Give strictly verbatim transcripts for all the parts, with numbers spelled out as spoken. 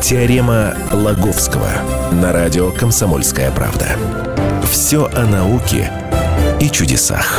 Теорема Лаговского на радио «Комсомольская правда». Все о науке и чудесах.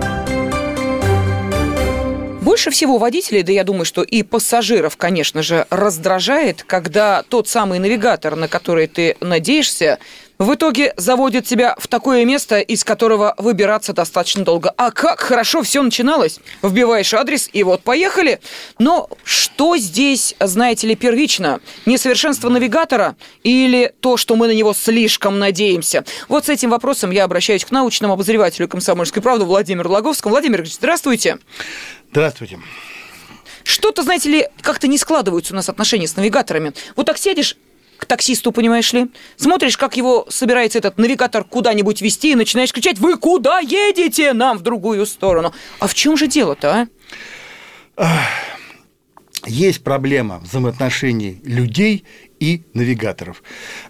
Больше всего водителей, да я думаю, что и пассажиров, конечно же, раздражает, когда тот самый навигатор, на который ты надеешься, в итоге заводит тебя в такое место, из которого выбираться достаточно долго. А как хорошо все начиналось. Вбиваешь адрес, и вот поехали. Но что здесь, знаете ли, первично? Несовершенство навигатора или то, что мы на него слишком надеемся? Вот с этим вопросом я обращаюсь к научному обозревателю «Комсомольской правды» Владимиру Лаговскому. Владимир Ильич, здравствуйте. Здравствуйте. Что-то, знаете ли, как-то не складываются у нас отношения с навигаторами. Вот так сидишь к таксисту, понимаешь ли, смотришь, как его собирается этот навигатор куда-нибудь везти, и начинаешь кричать: «Вы куда едете? Нам в другую сторону». А в чем же дело-то, а? Есть проблема взаимоотношений людей и навигаторов.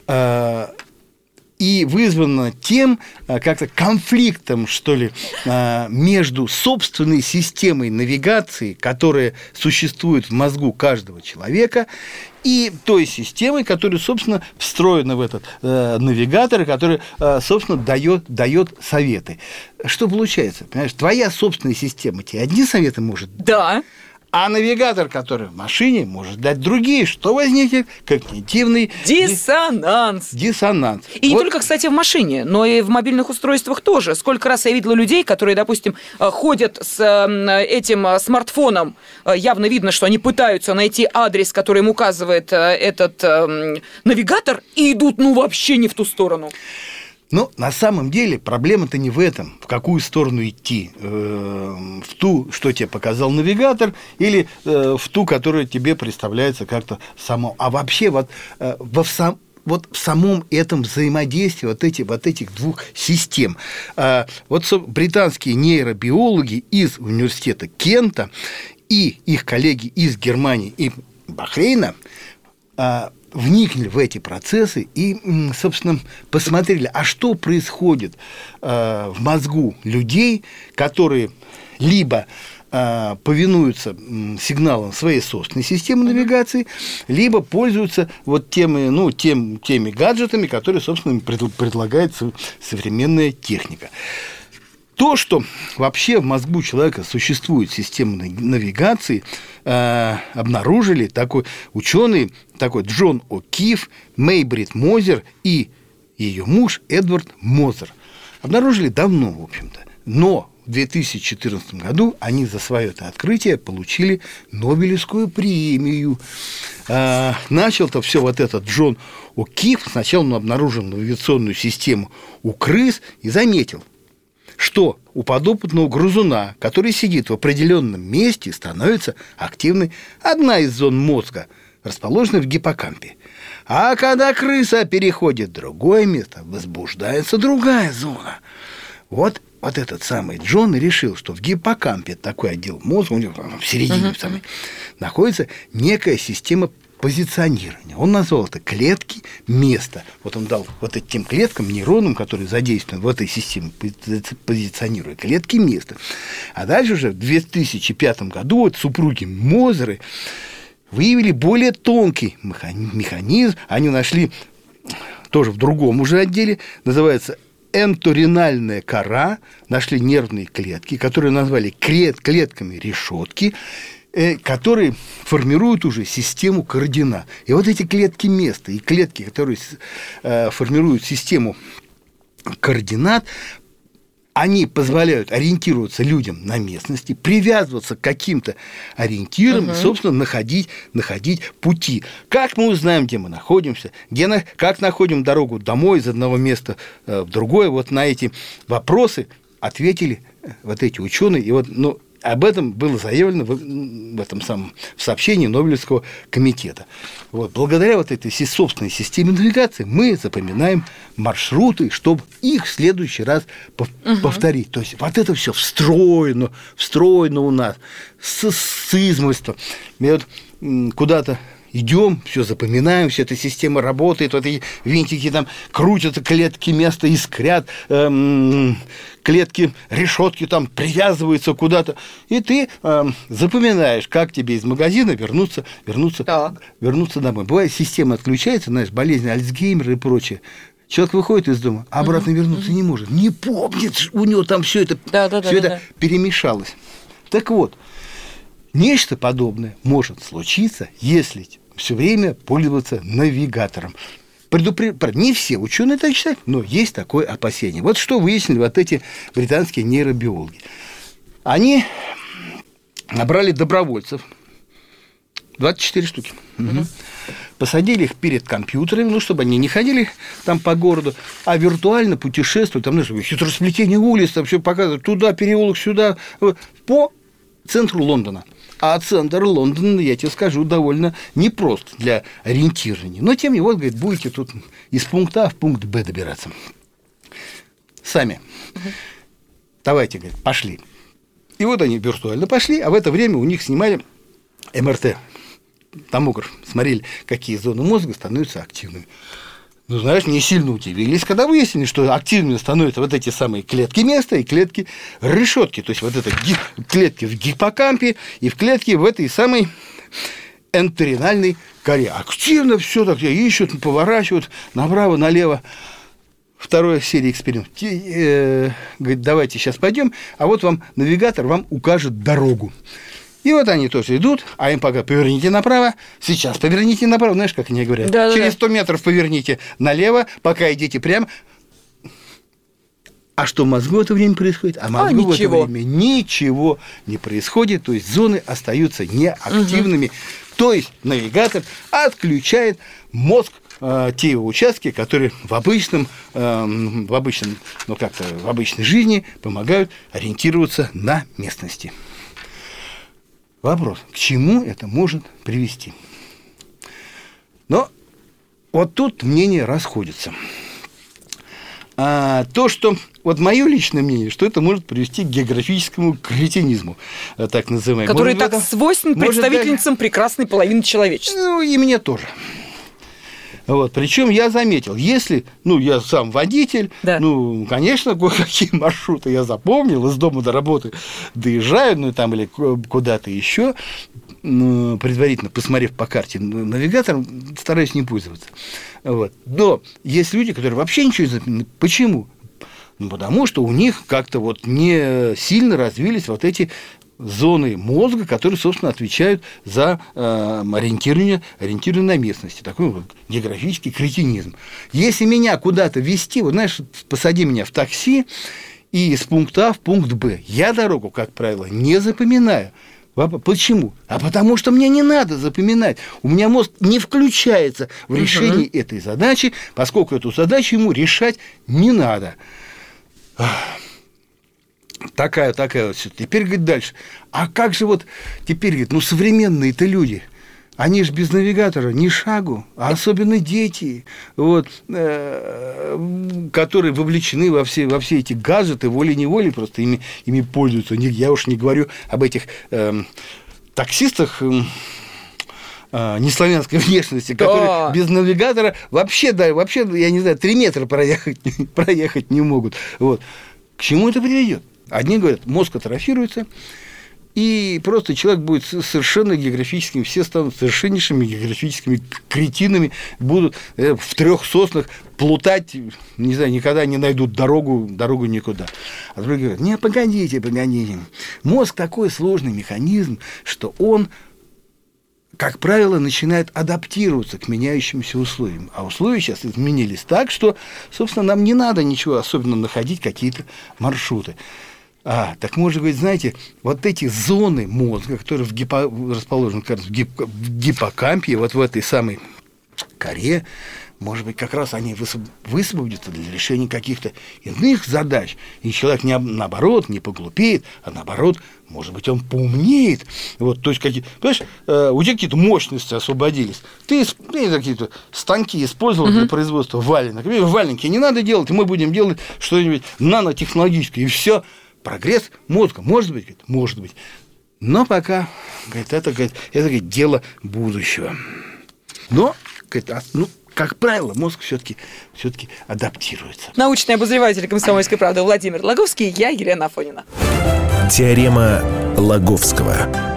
И вызвано тем, как-то конфликтом, что ли, между собственной системой навигации, которая существует в мозгу каждого человека, и той системой, которая, собственно, встроена в этот э, навигатор, который, э, собственно, дает, дает советы. Что получается? Понимаешь, твоя собственная система тебе одни советы может дать. Да. А навигатор, который в машине, может дать другие. Что возникнет? Когнитивный диссонанс. Диссонанс. И не вот. только, кстати, в машине, но и в мобильных устройствах тоже. Сколько раз я видела людей, которые, допустим, ходят с этим смартфоном, явно видно, что они пытаются найти адрес, который им указывает этот навигатор, и идут, ну, вообще не в ту сторону. Но на самом деле проблема-то не в этом, в какую сторону идти, в ту, что тебе показал навигатор, или в ту, которая тебе представляется как-то само. А вообще вот, во всам, вот в самом этом взаимодействии вот, эти, вот этих двух систем. Вот британские нейробиологи из университета Кента и их коллеги из Германии и Бахрейна вникли в эти процессы и, собственно, посмотрели, а что происходит э, в мозгу людей, которые либо э, повинуются сигналам своей собственной системы навигации, либо пользуются вот теми, ну, тем, теми гаджетами, которые, собственно, предлагает современная техника. То, что вообще в мозгу человека существует система навигации, э, обнаружили такой ученые, такой Джон О'Кифф, Мейбрид Мозер и ее муж Эдвард Мозер. Обнаружили давно, в общем-то. Но в две тысячи четырнадцатом году они за свое это открытие получили Нобелевскую премию. Э, начал-то все вот этот Джон О'Кифф. Сначала он обнаружил навигационную систему у крыс и заметил, что у подопытного грызуна, который сидит в определенном месте, становится активной одна из зон мозга, расположенная в гиппокампе. А когда крыса переходит в другое место, возбуждается другая зона. Вот, вот этот самый Джон и решил, что в гиппокампе, такой отдел мозга, у него в середине uh-huh. самой, находится некая система позиционирования. Он назвал это клетки места. Вот он дал вот этим клеткам, нейронам, которые задействованы в этой системе, позиционируя клетки места. А дальше уже в две тысячи пятом году вот супруги Мозеры выявили более тонкий механизм. Они нашли тоже в другом уже отделе, называется энторинальная кора, нашли нервные клетки, которые назвали клетками решетки, которые формируют уже систему координат. И вот эти клетки места и клетки, которые формируют систему координат, они позволяют ориентироваться людям на местности, привязываться к каким-то ориентирам uh-huh. и, собственно, находить, находить пути. Как мы узнаем, где мы находимся, где на, как находим дорогу домой из одного места в другое, вот на эти вопросы ответили вот эти ученые. И вот, ну, об этом было заявлено в, в этом самом в сообщении Нобелевского комитета. Вот, благодаря вот этой собственной системе навигации мы запоминаем маршруты, чтобы их в следующий раз пов- угу. повторить. То есть вот это все встроено, встроено у нас с, с измольством. Я вот куда-то идем, все запоминаем, все эта система работает, вот эти винтики там крутятся, клетки место искрят, эм, клетки, решетки там привязываются куда-то, и ты эм, запоминаешь, как тебе из магазина вернуться, вернуться, вернуться домой. Бывает, система отключается, знаешь, болезнь Альцгеймера и прочее. Человек выходит из дома, а обратно uh-huh. вернуться uh-huh. не может. Не помнит, у него там все это, да, да, все да, это да. перемешалось. Так вот, нечто подобное может случиться, если все время пользоваться навигатором. Предупреждаю, не все ученые так считают, но есть такое опасение. Вот что выяснили вот эти британские нейробиологи. Они набрали добровольцев, двадцать четыре штуки. Угу. Посадили их перед компьютерами, ну, чтобы они не ходили там по городу, а виртуально путешествовали, там, знаешь, хитросплетение улиц, там все показывают, туда переулок, сюда, по центру Лондона. А центр Лондона, я тебе скажу, довольно непрост для ориентирования. Но, тем не менее, вот, говорит, будете тут из пункта А в пункт Б добираться. Сами. Угу. Давайте, говорит, пошли. И вот они виртуально пошли, а в это время у них снимали эм эр тэ, томограф, смотрели, какие зоны мозга становятся активными. Ну, знаешь, не сильно удивились, когда выяснили, что активными становятся вот эти самые клетки места и клетки решетки. То есть, вот это клетки в гиппокампе и в клетке в этой самой энтеринальной коре. Активно все так ищут, поворачивают направо, налево. Вторая серия экспериментов. Говорит, давайте сейчас пойдем, а вот вам навигатор вам укажет дорогу. И вот они тоже идут, а им пока поверните направо, сейчас поверните направо, знаешь, как они говорят, да, через сто метров поверните налево, пока идите прямо. А что в мозгу в это время происходит? А в мозгу а, в это время ничего не происходит, то есть зоны остаются неактивными. Угу. То есть навигатор отключает мозг, э, те его участки, которые в обычном, э, в обычном, ну как-то в обычной жизни помогают ориентироваться на местности. Вопрос, к чему это может привести? Но вот тут мнения расходятся. А то, что... Вот мое личное мнение, что это может привести к географическому кретинизму, так называемому. Который может, так это, свойствен представительницам может, прекрасной половины человечества. Ну, и мне тоже. Вот. Причем я заметил, если, ну, я сам водитель, да. ну, конечно, кое-какие маршруты я запомнил, из дома до работы доезжаю, ну, там, или куда-то еще, ну, предварительно посмотрев по карте навигатором, стараюсь не пользоваться. Вот. Но есть люди, которые вообще ничего не запомнили. Почему? Ну, потому что у них как-то вот не сильно развились вот эти зоны мозга, которые, собственно, отвечают за э, ориентирование, ориентирование на местности. Такой вот географический кретинизм. Если меня куда-то везти, вот знаешь, посади меня в такси и из пункта А в пункт Б, я дорогу, как правило, не запоминаю. Почему? А потому что мне не надо запоминать. У меня мозг не включается в решение uh-huh. этой задачи, поскольку эту задачу ему решать не надо. Такая, такая вот все. Теперь, говорит, дальше. А как же вот теперь, говорит, ну, современные-то люди, они же без навигатора ни шагу, а особенно дети, вот, э, которые вовлечены во все, во все эти гаджеты, волей-неволей просто ими, ими пользуются. Я уж не говорю об этих э, таксистах, э, неславянской внешности, которые да. без навигатора вообще, да, вообще, я не знаю, три метра проехать, проехать не могут. Вот. К чему это приведет? Одни говорят, мозг атрофируется, и просто человек будет совершенно географическим, все станут совершеннейшими географическими кретинами, будут в трех соснах плутать, не знаю, никогда не найдут дорогу, дорогу никуда. А другие говорят, не, погодите, погодите. Мозг такой сложный механизм, что он, как правило, начинает адаптироваться к меняющимся условиям. А условия сейчас изменились так, что, собственно, нам не надо ничего особенно находить, какие-то маршруты. А, так можно говорить, знаете, вот эти зоны мозга, которые в гипо... расположены в, гип... в гиппокампе, вот в этой самой коре, может быть, как раз они высвободятся для решения каких-то иных задач. И человек, не, наоборот, не поглупеет, а наоборот, может быть, он поумнеет. Вот, то есть, какие... понимаешь, у тебя какие-то мощности освободились. Ты какие-то станки использовал uh-huh. для производства валенок. Валенки не надо делать, мы будем делать что-нибудь нанотехнологическое, и все. Прогресс мозга, может быть, говорит, может быть. Но пока, говорит, это, говорит, это говорит, дело будущего. Но, ну, как правило, мозг все-таки все-таки адаптируется. Научный обозреватель «Комсомольской правды» Владимир Логовский, я Елена Афонина. Теорема Лаговского.